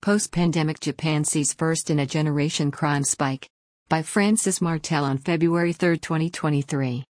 Post-pandemic Japan sees first-in-a-generation crime spike. By Francis Martel on February 3, 2023.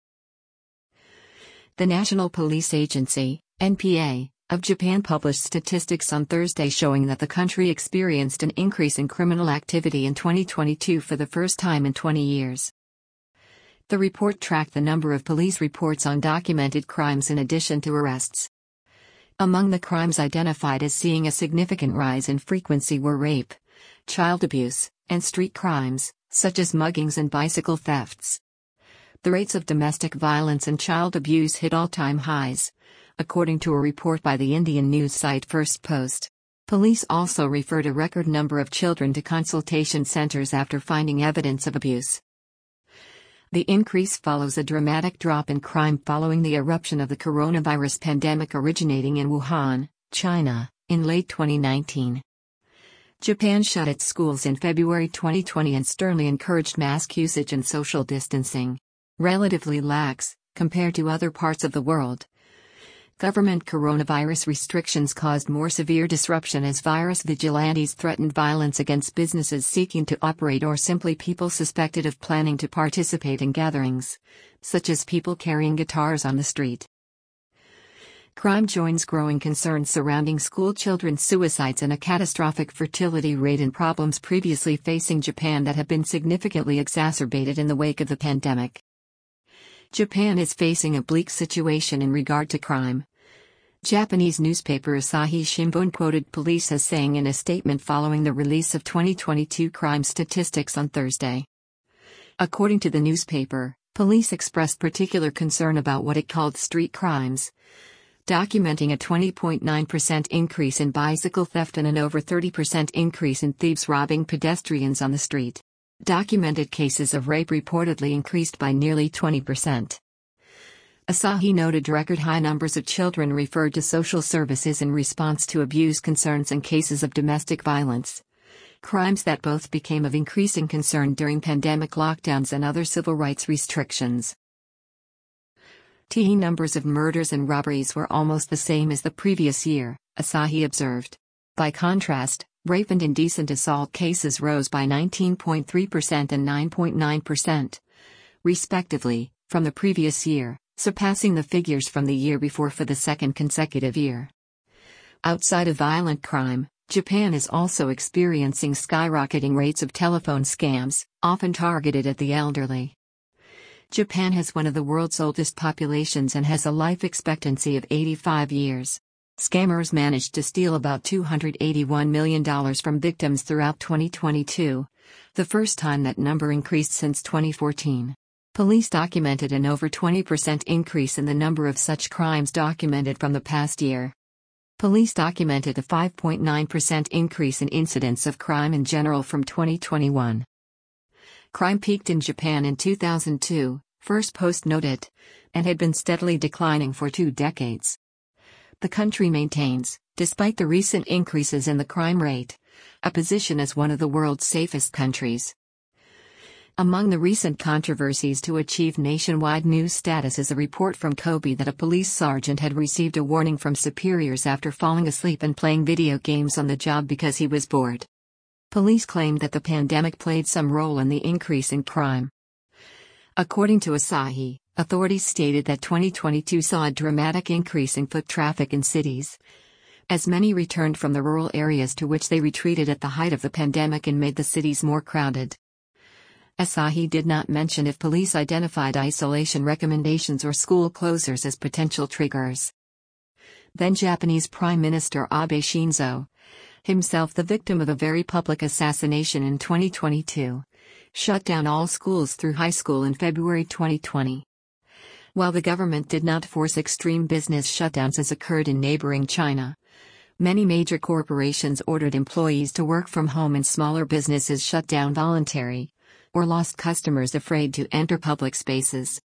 The National Police Agency, NPA, of Japan published statistics on Thursday showing that the country experienced an increase in criminal activity in 2022 for the first time in 20 years. The report tracked the number of police reports on documented crimes in addition to arrests. Among the crimes identified as seeing a significant rise in frequency were rape, child abuse, and street crimes, such as muggings and bicycle thefts. The rates of domestic violence and child abuse hit all-time highs, according to a report by the Indian news site First Post. Police also referred a record number of children to consultation centers after finding evidence of abuse. The increase follows a dramatic drop in crime following the eruption of the coronavirus pandemic originating in Wuhan, China, in late 2019. Japan shut its schools in February 2020 and sternly encouraged mask usage and social distancing. Relatively lax, compared to other parts of the world. Government coronavirus restrictions caused more severe disruption as virus vigilantes threatened violence against businesses seeking to operate or simply people suspected of planning to participate in gatherings, such as people carrying guitars on the street. Crime joins growing concerns surrounding school children's suicides and a catastrophic fertility rate and problems previously facing Japan that have been significantly exacerbated in the wake of the pandemic. Japan is facing a bleak situation in regard to crime. Japanese newspaper Asahi Shimbun quoted police as saying in a statement following the release of 2022 crime statistics on Thursday. According to the newspaper, police expressed particular concern about what it called street crimes, documenting a 20.9% increase in bicycle theft and an over 30% increase in thieves robbing pedestrians on the street. Documented cases of rape reportedly increased by nearly 20%. Asahi noted record high numbers of children referred to social services in response to abuse concerns and cases of domestic violence. Crimes that both became of increasing concern during pandemic lockdowns and other civil rights restrictions. Numbers of murders and robberies were almost the same as the previous year, Asahi observed. By contrast, rape and indecent assault cases rose by 19.3% and 9.9%, respectively, from the previous year, surpassing the figures from the year before for the second consecutive year. Outside of violent crime, Japan is also experiencing skyrocketing rates of telephone scams, often targeted at the elderly. Japan has one of the world's oldest populations and has a life expectancy of 85 years. Scammers managed to steal about $281 million from victims throughout 2022, the first time that number increased since 2014. Police documented an over 20% increase in the number of such crimes documented from the past year. Police documented a 5.9% increase in incidents of crime in general from 2021. Crime peaked in Japan in 2002, First Post noted, and had been steadily declining for 2 decades. The country maintains, despite the recent increases in the crime rate, a position as one of the world's safest countries. Among the recent controversies to achieve nationwide news status is a report from Kobe that a police sergeant had received a warning from superiors after falling asleep and playing video games on the job because he was bored. Police claimed that the pandemic played some role in the increase in crime. According to Asahi, authorities stated that 2022 saw a dramatic increase in foot traffic in cities, as many returned from the rural areas to which they retreated at the height of the pandemic and made the cities more crowded. Asahi did not mention if police identified isolation recommendations or school closures as potential triggers. Then Japanese Prime Minister Abe Shinzo, himself the victim of a very public assassination in 2022, shut down all schools through high school in February 2020. While the government did not force extreme business shutdowns as occurred in neighboring China, many major corporations ordered employees to work from home and smaller businesses shut down voluntarily, or lost customers afraid to enter public spaces.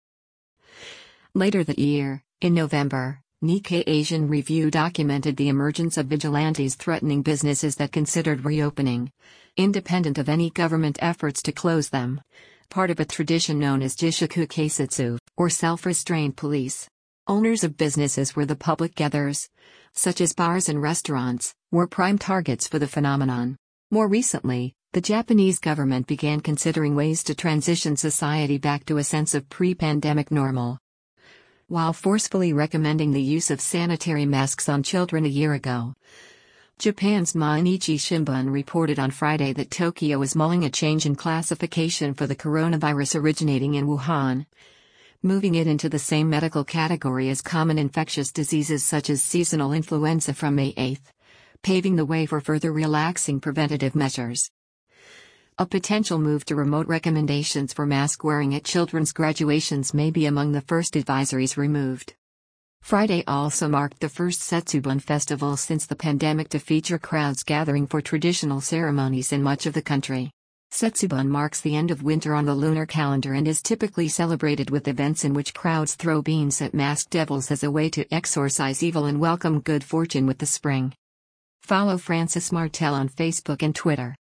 Later that year, in November, Nikkei Asian Review documented the emergence of vigilantes threatening businesses that considered reopening, independent of any government efforts to close them, part of a tradition known as Jishuku Keisatsu, or self-restrained police. Owners of businesses where the public gathers, such as bars and restaurants, were prime targets for the phenomenon. More recently, the Japanese government began considering ways to transition society back to a sense of pre-pandemic normal. While forcefully recommending the use of sanitary masks on children a year ago, Japan's Mainichi Shimbun reported on Friday that Tokyo is mulling a change in classification for the coronavirus originating in Wuhan, moving it into the same medical category as common infectious diseases such as seasonal influenza from May 8, paving the way for further relaxing preventative measures. A potential move to remote recommendations for mask wearing at children's graduations may be among the first advisories removed. Friday also marked the first Setsubun festival since the pandemic to feature crowds gathering for traditional ceremonies in much of the country. Setsubun marks the end of winter on the lunar calendar and is typically celebrated with events in which crowds throw beans at masked devils as a way to exorcise evil and welcome good fortune with the spring. Follow Francis Martel on Facebook and Twitter.